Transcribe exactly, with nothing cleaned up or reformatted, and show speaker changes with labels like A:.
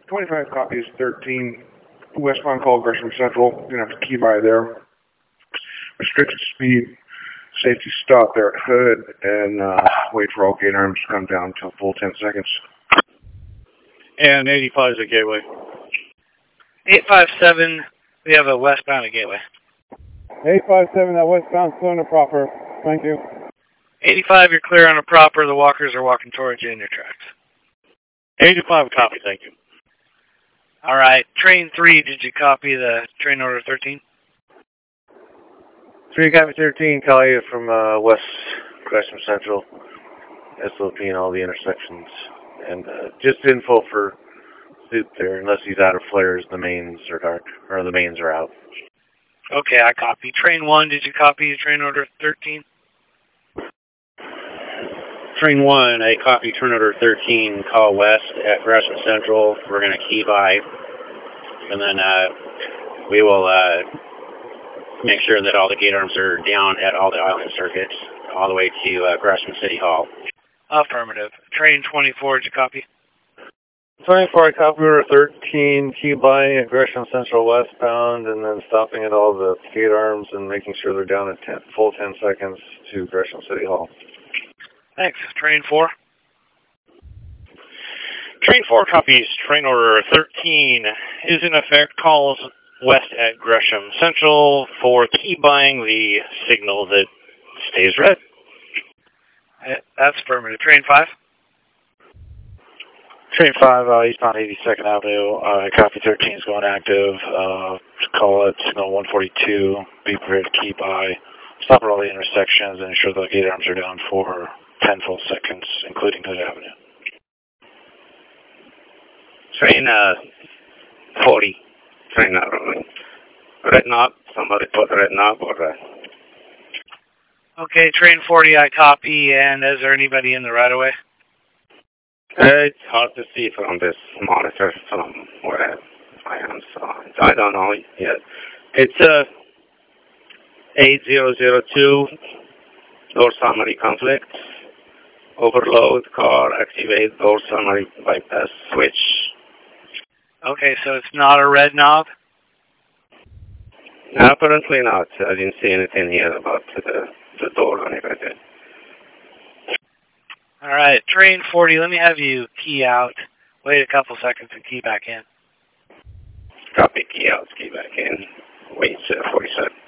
A: twenty-five copies, thirteen. Westbound call Gresham Central. You're going to have to key by there. Restricted speed. Safety stop there at Hood. And uh, wait for all gate arms to come down until full ten seconds.
B: And eighty-five is at Gateway.
C: eight five seven, we have a westbound at Gateway.
D: eight five seven, that westbound still in the proper. Thank you.
C: eighty-five, you're clear on the proper. The walkers are walking towards you in your tracks.
B: eighty-five, copy, thank you.
C: All right. Train three, did you copy the train order thirteen?
E: three, copy thirteen, call you from uh, West Gresham Central. S L P and all the intersections. And uh, just info for Soup there, unless he's out of flares, the mains are dark, or the mains are out.
C: Okay, I copy. Train one, did you copy train order thirteen?
F: Train one, I copy train order thirteen, call west at Gresham Central. We're going to key by, and then uh, we will uh, make sure that all the gate arms are down at all the island circuits, all the way to uh, Gresham City Hall.
C: Affirmative. Train twenty-four, did you copy?
E: twenty-four, I copy order thirteen, key by at Gresham Central westbound, and then stopping at all the gate arms and making sure they're down at ten, full ten seconds to Gresham City Hall.
C: Thanks. Train four?
B: Train four copies train order thirteen is in effect, calls west at Gresham Central for key buying the signal that stays red.
C: That's affirmative. Train five?
G: Train five, uh, eastbound eighty-second Avenue, uh, copy thirteen is going active, uh, call it signal one forty-two, be prepared to key by, stop at all the intersections and ensure the gate arms are down for ten full seconds, including Hood Avenue.
F: Train uh, forty, train uh, red knob, somebody put red knob or red.
C: Okay, train forty, I copy, and is there anybody in the right-of-way?
F: Uh, it's hard to see from this monitor from where I am, so I don't know yet. It's uh, eight zero zero two, door summary conflict. Overload car, activate door summary bypass switch.
C: Okay, so it's not a red knob?
F: Apparently not. I didn't see anything here about the, the door or anything.
C: All right, train forty, let me have you key out. Wait a couple seconds and key back in.
F: Copy, key out, key back in. Wait, uh, forty seconds.